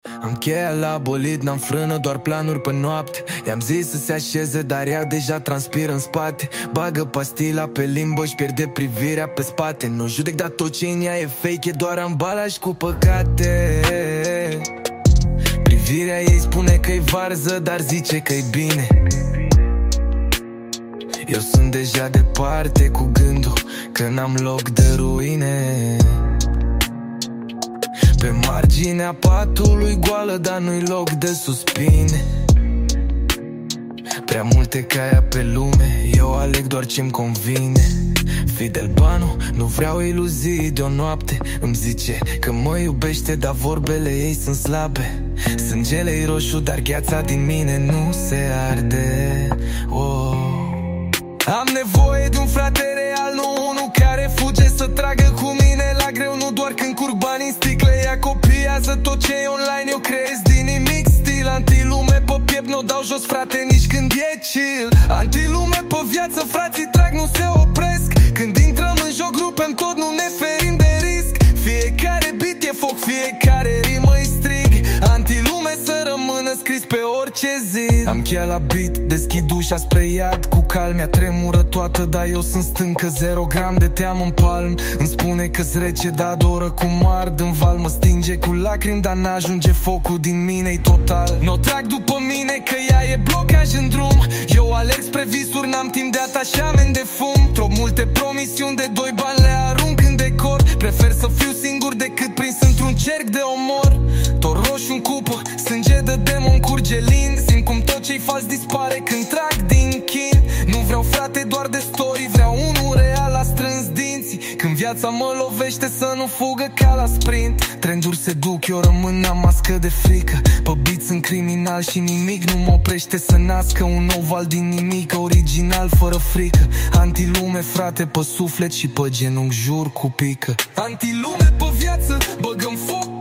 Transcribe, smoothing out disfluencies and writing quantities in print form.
Am cheia la bolid, n-am frână, doar planuri pe noapte. I-am zis să se așeze, dar ea deja transpiră în spate. Bagă pastila pe limbă și pierde privirea pe spate. Nu judec, dar tot ce în ea e fake, e doar ambalaj cu păcate. Privirea ei spune că-i varză, dar zice că-i bine. Eu sunt deja departe cu gândul că n-am loc de ruine. Pe marginea patului goală, dar nu-i loc de suspine. Prea multe ca ea pe lume, eu aleg doar ce-mi convine. Fidel Banu, nu vreau iluzii de o noapte. Îmi zice că mă iubește, dar vorbele ei sunt slabe. Sângele-i roșu, dar gheața din mine nu se arde. Am nevoie de un frate real, nu unul care fuge să tragă cu mine la greu. Nu doar când curg bani în sticle, ea copiază tot ce e online. Eu creez din nimic stil, antilume pe piept, n-o dau jos frate nici când e chill. Antilume pe viață, frații trag, nu se opresc. Când intrăm în joc rupem tot, nu ne ferim de risc. Fiecare beat e foc, fiecare rimă-i strig. Antilume să rămână scris pe orice zi. Am cheia la beat, deschid ușa spre iad cu calm. Ea tremură toată, dar eu sunt stâncă. 0 gram de teamă în palm. Îmi spune că-s rece, dar adoră cum ard în val. Mă stinge cu lacrimi, dar n-ajunge focul din mine-i total. N-o trag după mine că ea e blocaj în drum. Eu alerg spre visuri, n-am timp de atașament de fum. Trop multe promisiuni de 2 bani le arunc în decor. Prefer să fiu singur decât prins într-un cerc de omor. Tot roșu în cupă, sânge de demon curge lin. Simt cum tot ce-i fals dispare când trag din chin. Nu vreau frate doar de story, vreau unul real, a strâns dinții. Când viața mă lovește să nu fugă ca la sprint. Trenduri se duc, eu rămân, am mască de frică. Pe beat sunt criminal și nimic nu mă oprește să nască un nou val din nimic. Original fără frică. Antilume frate pe suflet și pe genunchi jur cu pică. Antilume pe viață, băgăm foc